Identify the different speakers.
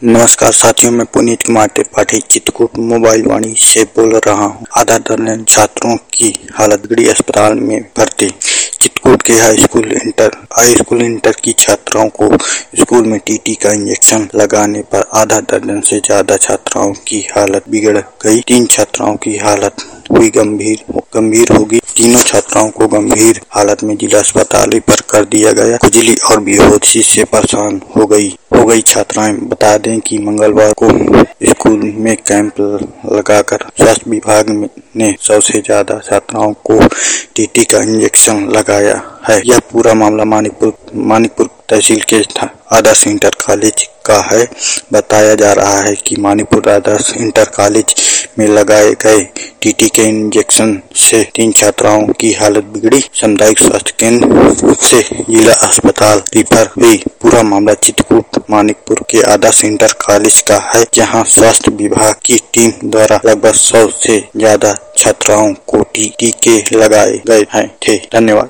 Speaker 1: नमस्कार साथियों, मैं पुनीत कुमार त्रिपाठी चित्रकूट मोबाइल वाणी से बोल रहा हूं। आधा दर्जन छात्रों की हालत बिगड़ी, अस्पताल में भर्ती। चित्रकूट के हाई स्कूल इंटर की छात्राओं को स्कूल में टीटी का इंजेक्शन लगाने पर आधा दर्जन से ज्यादा छात्राओं की हालत बिगड़ गई। 3 छात्राओं की हालत हुई गंभीर होगी। तीनों छात्राओं को गंभीर हालत में जिला अस्पताल रेफर कर दिया गया। खुजली और बेहोशी से परेशान हो गई छात्राएं। बता दें कि मंगलवार को स्कूल में कैंप लगाकर स्वास्थ्य विभाग ने 100 से ज्यादा छात्राओं को टीटी का इंजेक्शन लगाया है। यह पूरा मामला मानिकपुर तहसील के आदर्श इंटर कॉलेज का है। बताया जा रहा है कि मानिकपुर आदर्श इंटर कॉलेज में लगाए गए टीटी के इंजेक्शन से 3 छात्राओं की हालत बिगड़ी। सामुदायिक स्वास्थ्य केंद्र से जिला अस्पताल रेफर हुई। पूरा मामला चित्रकूट मानिकपुर के आदर्श इंटर कॉलेज का है, जहां स्वास्थ्य विभाग की टीम द्वारा लगभग 100 से ज्यादा छात्राओं को टीके लगाए गए थे। धन्यवाद।